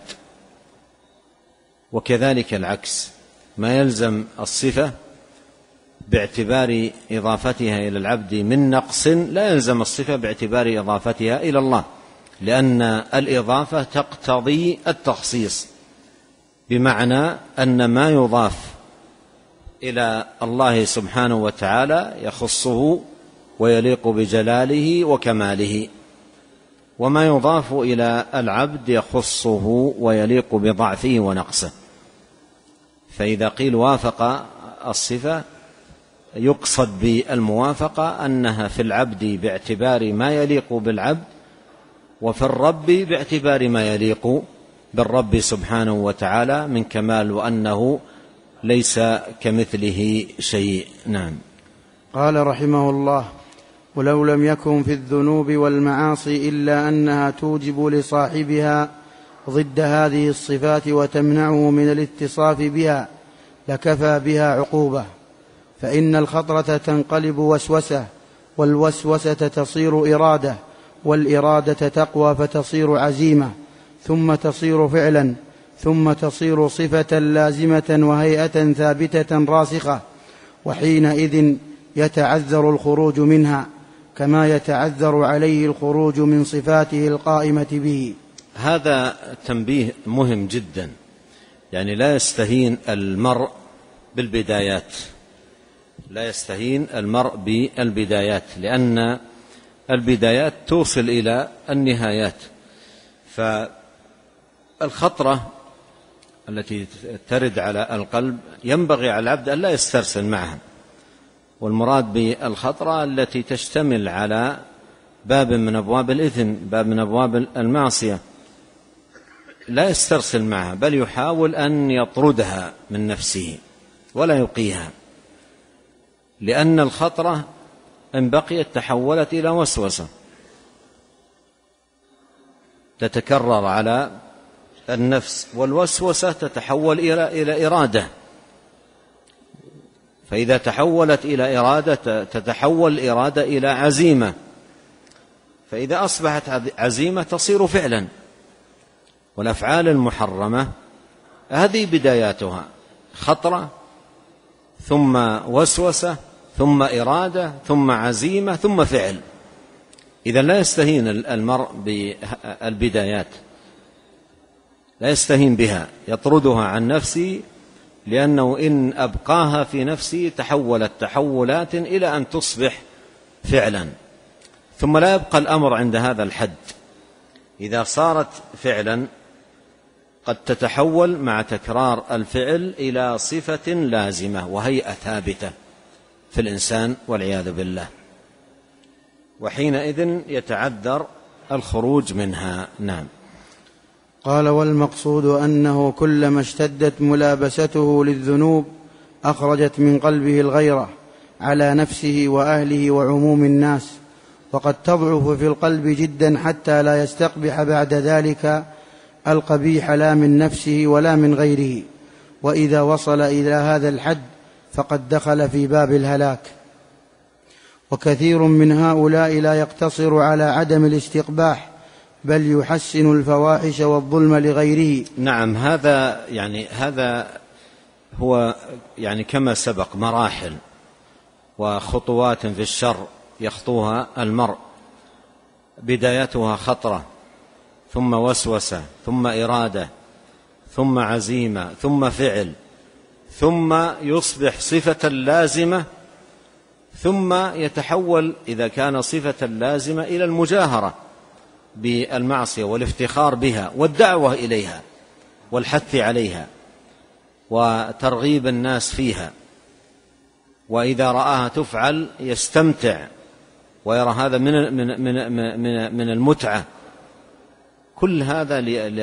وكذلك العكس، ما يلزم الصفة باعتبار إضافتها إلى العبد من نقص لا يلزم الصفة باعتبار إضافتها إلى الله، لأن الإضافة تقتضي التخصيص، بمعنى أن ما يضاف إلى الله سبحانه وتعالى يخصه ويليق بجلاله وكماله، وما يضاف إلى العبد يخصه ويليق بضعفه ونقصه. فإذا قيل وافق الصفة يقصد بالموافقة أنها في العبد باعتبار ما يليق بالعبد، وفي الرب باعتبار ما يليق بالرب سبحانه وتعالى من كمال، وأنه ليس كمثله شيء. نعم. قال رحمه الله: ولو لم يكن في الذنوب والمعاصي إلا أنها توجب لصاحبها ضد هذه الصفات وتمنعه من الاتصاف بها لكفى بها عقوبة، فإن الخطرة تنقلب وسوسة، والوسوسة تصير إرادة، والإرادة تقوى فتصير عزيمة، ثم تصير فعلا، ثم تصير صفة لازمة وهيئة ثابتة راسخة، وحينئذ يتعذر الخروج منها كما يتعذر عليه الخروج من صفاته القائمة به. هذا تنبيه مهم جدا، يعني لا يستهين المرء بالبدايات، لا يستهين المرء بالبدايات، لأن البدايات توصل إلى النهايات. فالخطرة التي ترد على القلب ينبغي على العبد أن لا يسترسل معها، والمراد بالخطرة التي تشتمل على باب من أبواب الإثم، باب من أبواب المعصية، لا يسترسل معها، بل يحاول أن يطردها من نفسه ولا يقيها، لأن الخطرة إن بقيت تحولت إلى وسوسة تتكرر على النفس، والوسوسة تتحول إلى إرادة، فإذا تحولت إلى إرادة تتحول الإرادة إلى عزيمة، فإذا أصبحت عزيمة تصير فعلا. والأفعال المحرمة هذه بداياتها خطرة، ثم وسوسة، ثم إرادة، ثم عزيمة، ثم فعل. إذا لا يستهين المرء بالبدايات، لا يستهين بها، يطردها عن نفسه، لأنه إن أبقاها في نفسه تحولت تحولات إلى أن تصبح فعلا، ثم لا يبقى الأمر عند هذا الحد. إذا صارت فعلا قد تتحول مع تكرار الفعل إلى صفة لازمة وهيئة ثابتة، في الإنسان والعياذ بالله، وحينئذ يتعذر الخروج منها. نعم. قال: والمقصود أنه كلما اشتدت ملابسته للذنوب أخرجت من قلبه الغيرة على نفسه وأهله وعموم الناس، وقد تضعف في القلب جدا حتى لا يستقبح بعد ذلك القبيح لا من نفسه ولا من غيره، وإذا وصل إلى هذا الحد فقد دخل في باب الهلاك. وكثير من هؤلاء لا يقتصر على عدم الاستقباح بل يحسن الفواحش والظلم لغيره. نعم، هذا هو كما سبق مراحل وخطوات في الشر يخطوها المرء، بدايتها خطرة، ثم وسوسة، ثم إرادة، ثم عزيمة، ثم فعل، ثم يصبح صفة لازمة، ثم يتحول إذا كان صفة لازمة إلى المجاهرة بالمعصية والافتخار بها والدعوة إليها والحث عليها وترغيب الناس فيها، وإذا رآها تفعل يستمتع ويرى هذا من المتعة. كل هذا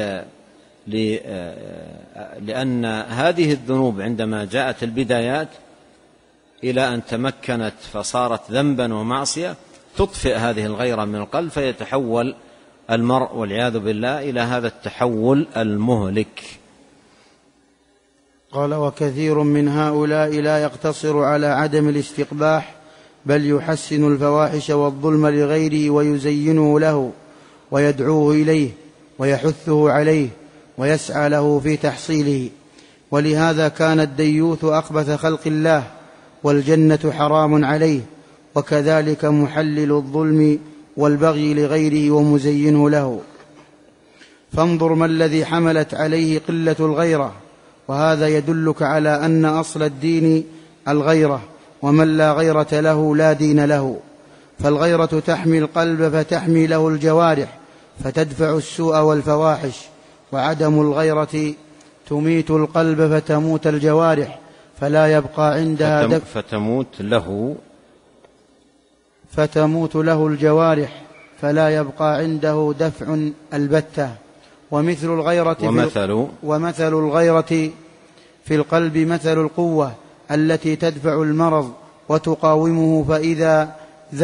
لأن هذه الذنوب عندما جاءت البدايات إلى أن تمكنت فصارت ذنبا ومعصية تطفئ هذه الغيرة من القلب، فيتحول المرء والعياذ بالله إلى هذا التحول المهلك. قال: وكثير من هؤلاء لا يقتصر على عدم الاستقباح بل يحسن الفواحش والظلم لغيره ويزينه له ويدعوه إليه ويحثه عليه ويسعى له في تحصيله، ولهذا كان الديوث أخبث خلق الله والجنة حرام عليه، وكذلك محلل الظلم والبغي لغيره ومزينه له. فانظر ما الذي حملت عليه قلة الغيرة، وهذا يدلك على أن أصل الدين الغيرة، ومن لا غيرة له لا دين له. فالغيرة تحمي القلب فتحمي له الجوارح فتدفع السوء والفواحش، وعدم الغيرة تميت القلب فتموت الجوارح فلا يبقى عندها فتموت له الجوارح فلا يبقى عنده ومثل الغيرة في القلب مثل القوة التي تدفع المرض وتقاومه، فإذا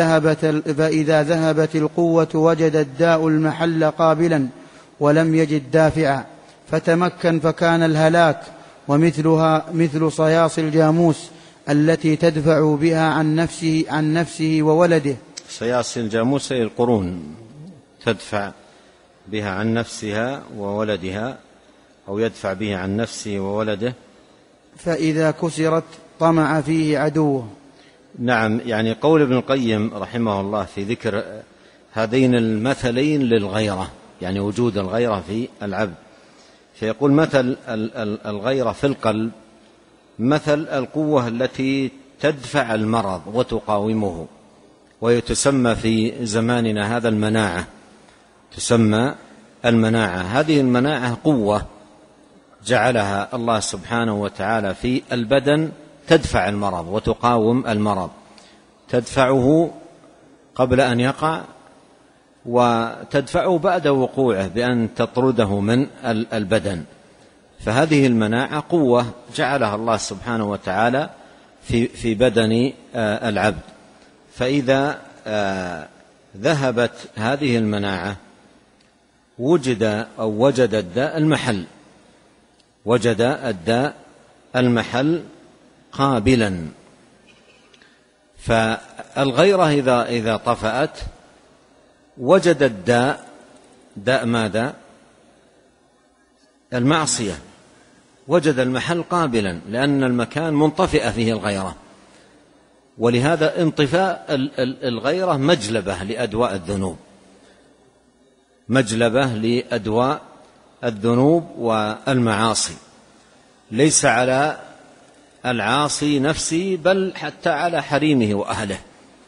ذهبت القوة وجد الداء المحل قابلا ولم يجد دافعا فتمكن فكان الهلاك. ومثلها مثل صياص الجاموس التي تدفع بها عن نفسه وولده. صياص الجاموس هي القرون، تدفع بها عن نفسها وولدها، أو يدفع بها عن نفسه وولده. فإذا كسرت طمع فيه عدوه. نعم، قول ابن القيم رحمه الله في ذكر هذين المثلين للغيرة، وجود الغيرة في العبد، فيقول مثل الغيرة في القلب مثل القوة التي تدفع المرض وتقاومه، ويتسمى في زماننا هذا المناعة، تسمى المناعة. هذه المناعة قوة جعلها الله سبحانه وتعالى في البدن تدفع المرض وتقاوم المرض، تدفعه قبل أن يقع وتدفعه بعد وقوعه بأن تطرده من البدن. فهذه المناعة قوة جعلها الله سبحانه وتعالى في بدن العبد، فإذا ذهبت هذه المناعة وجد الداء المحل قابلا. فالغيرة إذا طفأت وجد داء ماذا؟ المعصية، وجد المحل قابلا، لأن المكان منطفئ فيه الغيرة. ولهذا انطفاء الغيرة مجلبة لأدواء الذنوب والمعاصي، ليس على العاصي نفسه بل حتى على حريمه وأهله،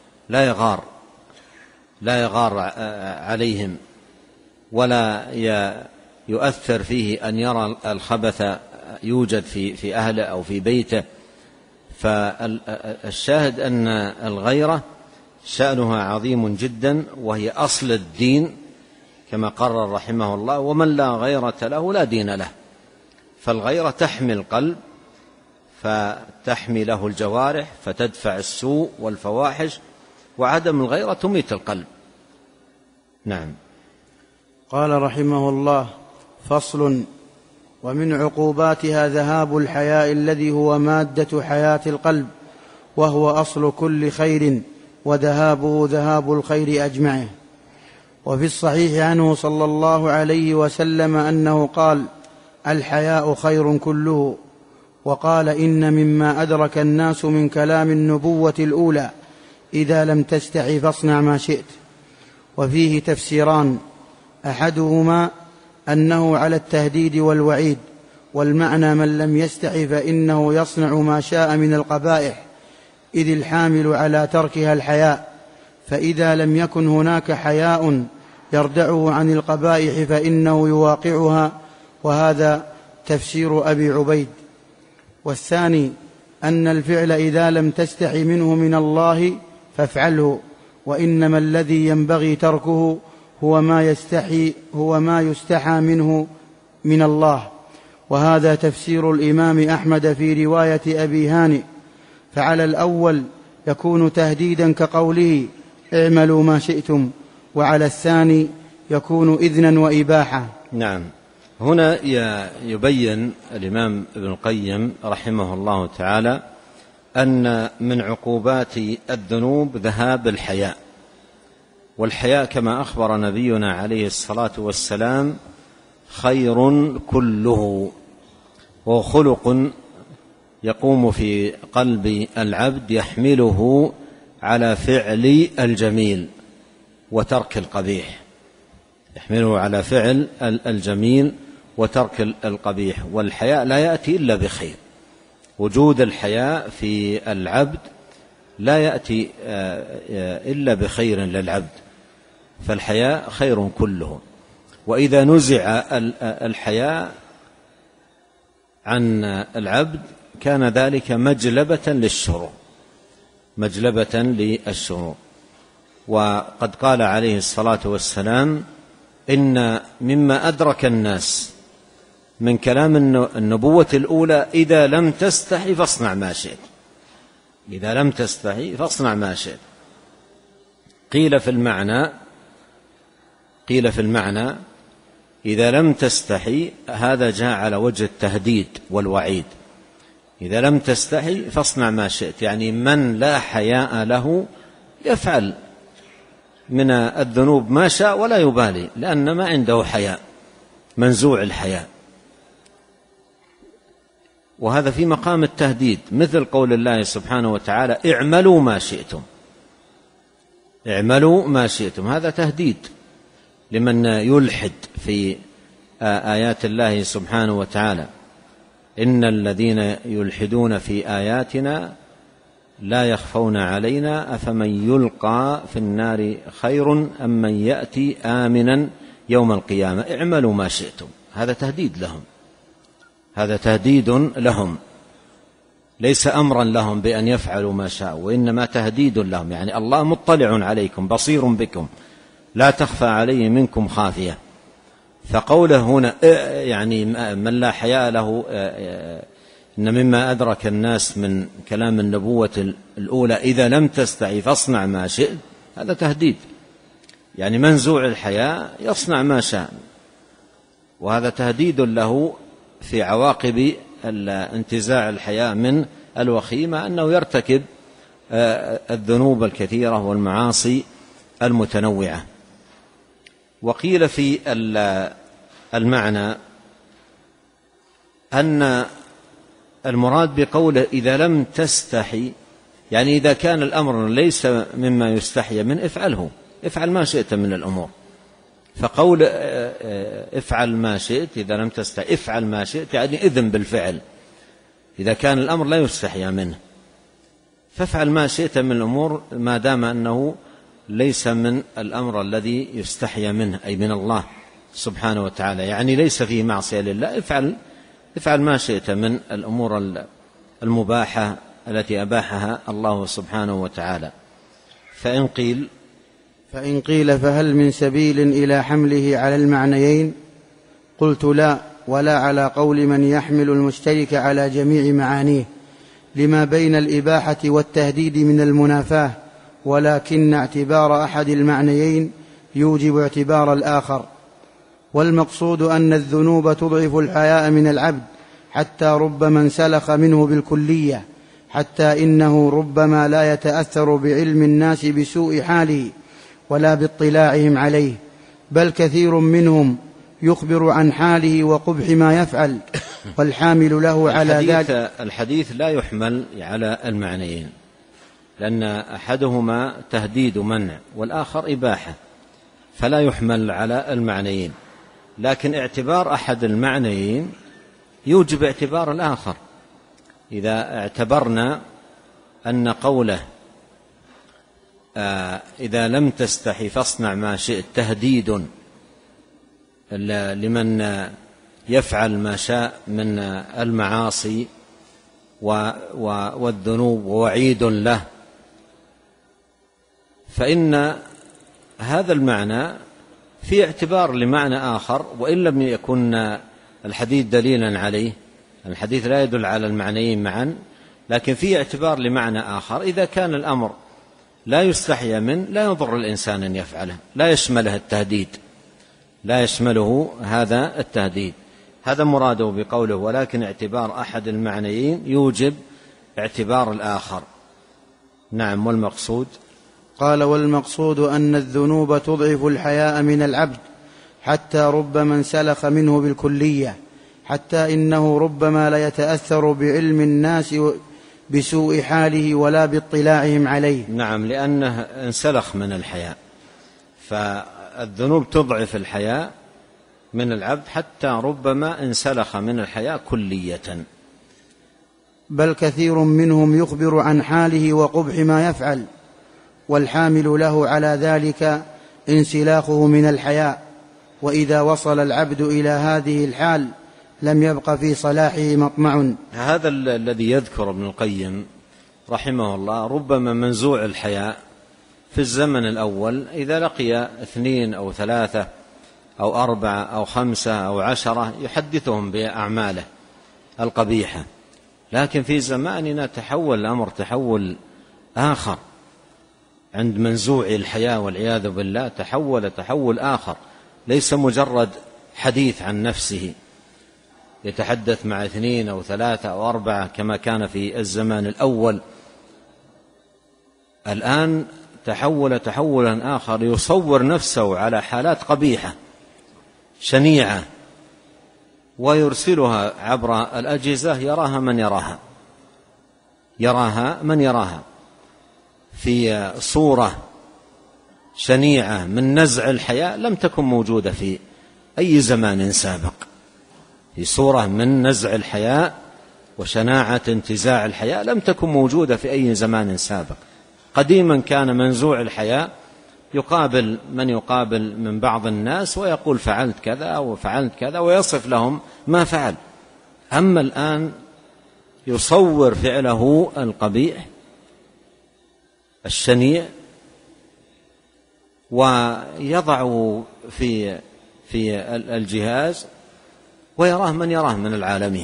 لا يغار عليهم ولا يؤثر فيه أن يرى الخبث يوجد في أهله أو في بيته، فالشاهد أن الغيرة شأنها عظيم جدا، وهي أصل الدين كما قرر رحمه الله: ومن لا غيرة له لا دين له. فالغيرة تحمي القلب، فتحمي له الجوارح، فتدفع السوء والفواحش، وعدم الغيرة تميت القلب. نعم. قال رحمه الله: فصل: ومن عقوباتها ذهاب الحياء الذي هو مادة حياة القلب، وهو أصل كل خير، وذهابه ذهاب الخير أجمعه. وفي الصحيح عنه صلى الله عليه وسلم أنه قال: الحياء خير كله. وقال: إن مما أدرك الناس من كلام النبوة الأولى: إذا لم تستحي فاصنع ما شئت. وفيه تفسيران: أحدهما أنه على التهديد والوعيد، والمعنى من لم يستحي فإنه يصنع ما شاء من القبائح، إذ الحامل على تركها الحياء، فإذا لم يكن هناك حياء يردعه عن القبائح فإنه يواقعها. وهذا تفسير أبي عبيد. والثاني أن الفعل إذا لم تستحي منه من الله فافعله، وإنما الذي ينبغي تركه هو ما يستحى منه من الله. وهذا تفسير الإمام أحمد في رواية أبي هانئ. فعلى الأول يكون تهديدا كقوله: اعملوا ما شئتم، وعلى الثاني يكون إذنا وإباحة. نعم. هنا يبين الإمام ابن القيم رحمه الله تعالى أن من عقوبات الذنوب ذهاب الحياء. والحياء كما أخبر نبينا عليه الصلاة والسلام خير كله، وخلق يقوم في قلب العبد يحمله على فعل الجميل وترك القبيح، يحمله على فعل الجميل وترك القبيح. والحياء لا يأتي إلا بخير. وجود الحياء في العبد لا يأتي إلا بخير للعبد، فالحياء خير كله. وإذا نزع الحياء عن العبد كان ذلك مجلبة للشرور. وقد قال عليه الصلاة والسلام: إن مما أدرك الناس من كلام النبوة الأولى: إذا لم تستحي فاصنع ما شئت. إذا لم تستحي فاصنع ما شئت. قيل في المعنى إذا لم تستحي هذا جاء على وجه التهديد والوعيد. إذا لم تستحي فاصنع ما شئت، يعني من لا حياء له يفعل من الذنوب ما شاء ولا يبالي، لأن ما عنده حياء، منزوع الحياء. وهذا في مقام التهديد، مثل قول الله سبحانه وتعالى: اعملوا ما شئتم. اعملوا ما شئتم، هذا تهديد لمن يلحد في آيات الله سبحانه وتعالى: إن الذين يلحدون في آياتنا لا يخفون علينا أفمن يلقى في النار خير أم من يأتي آمنا يوم القيامة. اعملوا ما شئتم، هذا تهديد لهم، ليس أمرا لهم بأن يفعلوا ما شاءوا، وإنما تهديد لهم، يعني الله مطلع عليكم بصير بكم لا تخفى عليه منكم خافية. فقوله هنا يعني من لا حياء له، إن مما أدرك الناس من كلام النبوة الأولى: إذا لم تستحي فاصنع ما شئت، هذا تهديد، يعني منزوع الحياء يصنع ما شاء. وهذا تهديد له في عواقب انتزاع الحياء من الوخيمة، أنه يرتكب الذنوب الكثيرة والمعاصي المتنوعة. وقيل في المعنى أن المراد بقوله إذا لم تستحي، يعني إذا كان الأمر ليس مما يستحي منه افعل ما شئت من الأمور. فقول افعل ما شئت، إذا لم تستحي افعل ما شئت، يعني إذن بالفعل. إذا كان الأمر لا يستحي منه فافعل ما شئت من الأمور، ما دام أنه ليس من الأمر الذي يستحي منه، أي من الله سبحانه وتعالى، يعني ليس فيه معصية لله. افعل ما شئت من الأمور المباحة التي أباحها الله سبحانه وتعالى. فإن قيل فهل من سبيل إلى حمله على المعنيين؟ قلت لا، ولا على قول من يحمل المشترك على جميع معانيه، لما بين الإباحة والتهديد من المنافاة، ولكن اعتبار أحد المعنيين يوجب اعتبار الآخر. والمقصود أن الذنوب تضعف الحياء من العبد، حتى ربما انسلخ منه بالكلية، حتى إنه ربما لا يتأثر بعلم الناس بسوء حاله ولا باطلاعهم عليه، بل كثير منهم يخبر عن حاله وقبح ما يفعل، والحامل له على ذلك. الحديث لا يحمل على المعنيين، لأن أحدهما تهديد منع والآخر إباحة، فلا يحمل على المعنيين، لكن اعتبار أحد المعنيين يوجب اعتبار الآخر. إذا اعتبرنا أن قوله إذا لم تستحي فاصنع ما شئت تهديد لمن يفعل ما شاء من المعاصي والذنوب ووعيد له، فإن هذا المعنى في اعتبار لمعنى آخر، وإن لم يكن الحديث دليلا عليه. الحديث لا يدل على المعنيين معا، لكن في اعتبار لمعنى آخر. إذا كان الأمر لا يستحي منه لا يضر الإنسان أن يفعله، لا يشمله التهديد، لا يشمله هذا التهديد. هذا مراده بقوله ولكن اعتبار أحد المعنيين يوجب اعتبار الآخر. نعم. والمقصود؟ قال والمقصود أن الذنوب تضعف الحياء من العبد، حتى ربما انسلخ منه بالكلية، حتى إنه ربما لا يتأثر بعلم الناس بسوء حاله ولا باطلاعهم عليه. نعم، لأنه انسلخ من الحياء، فالذنوب تضعف الحياء من العبد حتى ربما انسلخ من الحياء كلية. بل كثير منهم يخبر عن حاله وقبح ما يفعل، والحامل له على ذلك انسلاخه من الحياء. وإذا وصل العبد إلى هذه الحال لم يبق في صلاحه مطمع. هذا الذي يذكر ابن القيم رحمه الله ربما منزوع الحياء في الزمن الأول إذا لقي 2 أو 3 أو 4 أو 5 أو 10 يحدثهم بأعماله القبيحة، لكن في زماننا تحول الأمر تحول آخر. عند منزوع الحياء والعياذ بالله تحول آخر، ليس مجرد حديث عن نفسه يتحدث مع 2 أو 3 أو 4 كما كان في الزمان الأول. الآن تحول تحولا آخر، يصور نفسه على حالات قبيحة شنيعة ويرسلها عبر الأجهزة يراها من يراها في صورة شنيعة من نزع الحياء لم تكن موجودة في أي زمان سابق، في صورة من نزع الحياء وشناعة انتزاع الحياء لم تكن موجودة في أي زمان سابق. قديما كان منزوع الحياء يقابل من بعض الناس ويقول فعلت كذا وفعلت كذا ويصف لهم ما فعل. أما الآن يصور فعله القبيح الشنيع ويضعه في الجهاز ويراه من يراه من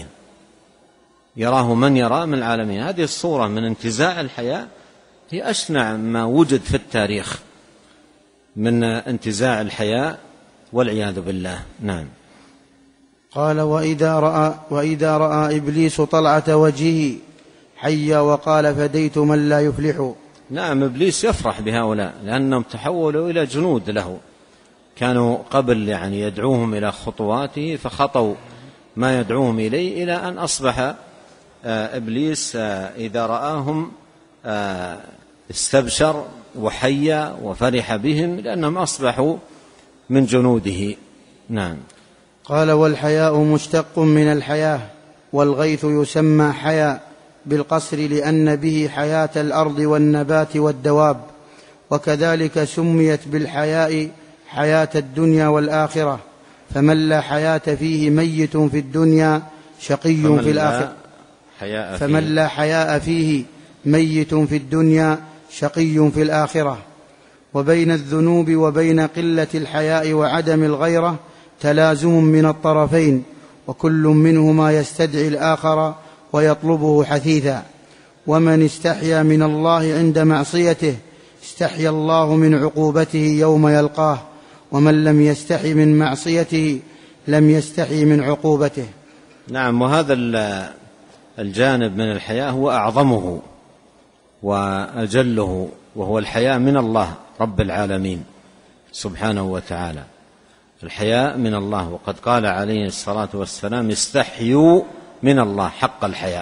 العالمين. هذه الصورة من انتزاع الحياء هي أشنع ما وجد في التاريخ من انتزاع الحياء والعياذ بالله. نعم. قال وإذا رأى إبليس طلعة وجهه حي وقال فديت من لا يفلح. نعم، إبليس يفرح بهؤلاء لأنهم تحولوا إلى جنود له، كانوا قبل يدعوهم إلى خطواته فخطوا ما يدعوهم إليه، إلى أن أصبح إبليس إذا رآهم استبشر وحيا وفرح بهم لأنهم أصبحوا من جنوده. نعم. قال والحياء مشتق من الحياة، والغيث يسمى حياء بالقصر لأن به حياة الأرض والنبات والدواب، وكذلك سميت بالحياء حياة الدنيا والآخرة، فمن لا حياة فيه ميت في الدنيا شقي في الآخرة. فمن لا حياء فيه ميت في الدنيا شقي في الآخرة. وبين الذنوب وبين قلة الحياء وعدم الغيرة تلازم من الطرفين، وكل منهما يستدعي الآخر ويطلبه حثيثا. ومن استحيا من الله عند معصيته استحيا الله من عقوبته يوم يلقاه، ومن لم يستحي من معصيته لم يستحي من عقوبته. نعم، وهذا الجانب من الحياء هو أعظمه وأجله، وهو الحياء من الله رب العالمين سبحانه وتعالى. الحياء من الله، وقد قال عليه الصلاة والسلام: استحيوا من الله حق الحياء.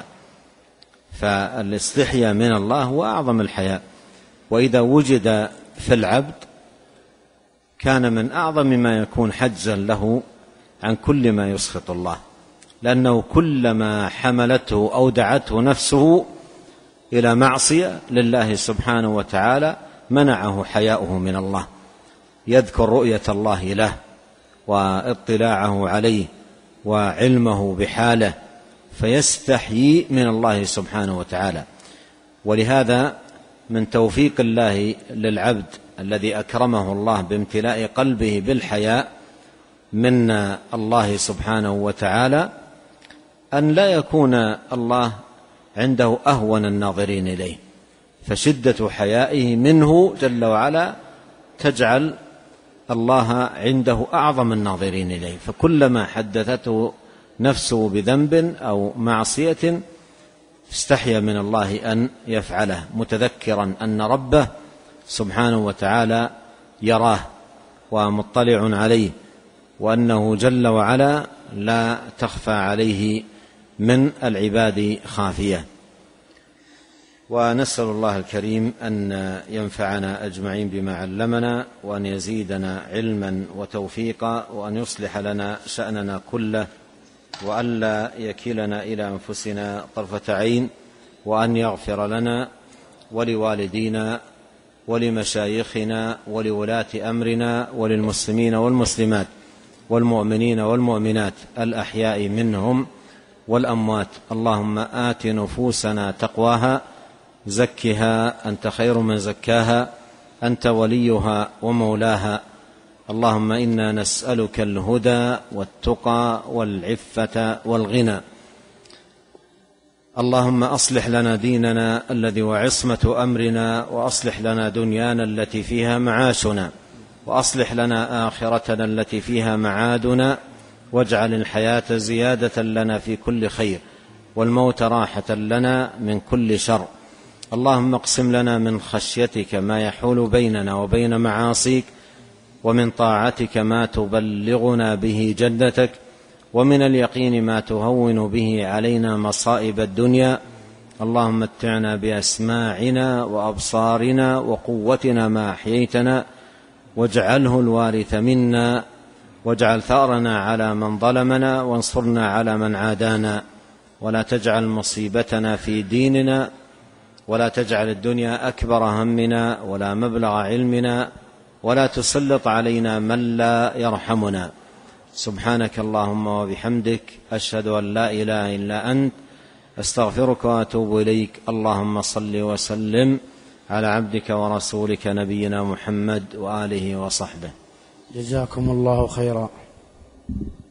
فالاستحياء من الله هو أعظم الحياء، وإذا وجد في العبد كان من أعظم ما يكون حجزا له عن كل ما يسخط الله، لأنه كلما حملته أو دعته نفسه إلى معصية لله سبحانه وتعالى منعه حياؤه من الله، يذكر رؤية الله له واطلاعه عليه وعلمه بحاله، فيستحيي من الله سبحانه وتعالى. ولهذا من توفيق الله للعبد الذي أكرمه الله بامتلاء قلبه بالحياء من الله سبحانه وتعالى أن لا يكون الله عنده أهون الناظرين إليه، فشدة حيائه منه جل وعلا تجعل الله عنده أعظم الناظرين إليه، فكلما حدثته نفسه بذنب أو معصية استحيا من الله أن يفعله، متذكرا أن ربه سبحانه وتعالى يراه ومطلع عليه، وأنه جل وعلا لا تخفى عليه من العباد خافية. ونسأل الله الكريم أن ينفعنا أجمعين بما علمنا، وأن يزيدنا علما وتوفيقا، وأن يصلح لنا شأننا كله، وأن لا يكلنا إلى أنفسنا طرفة عين، وأن يغفر لنا ولوالدينا ولمشايخنا ولولاة أمرنا وللمسلمين والمسلمات والمؤمنين والمؤمنات الأحياء منهم والأموات. اللهم آت نفوسنا تقواها، زكها أنت خير من زكاها، أنت وليها ومولاها. اللهم إنا نسألك الهدى والتقى والعفة والغنى. اللهم أصلح لنا ديننا الذي هو عصمة أمرنا، وأصلح لنا دنيانا التي فيها معاشنا، وأصلح لنا آخرتنا التي فيها معادنا، واجعل الحياة زيادة لنا في كل خير، والموت راحة لنا من كل شر. اللهم اقسم لنا من خشيتك ما يحول بيننا وبين معاصيك، ومن طاعتك ما تبلغنا به جنتك، ومن اليقين ما تهون به علينا مصائب الدنيا. اللهم متعنا بأسماعنا وأبصارنا وقوتنا ما أحييتنا، واجعله الوارث منا، واجعل ثأرنا على من ظلمنا، وانصرنا على من عادانا، ولا تجعل مصيبتنا في ديننا، ولا تجعل الدنيا أكبر همنا ولا مبلغ علمنا، ولا تسلط علينا من لا يرحمنا. سبحانك اللهم وبحمدك، أشهد أن لا إله إلا أنت، أستغفرك وأتوب إليك. اللهم صل وسلم على عبدك ورسولك نبينا محمد وآله وصحبه. جزاكم الله خيرا.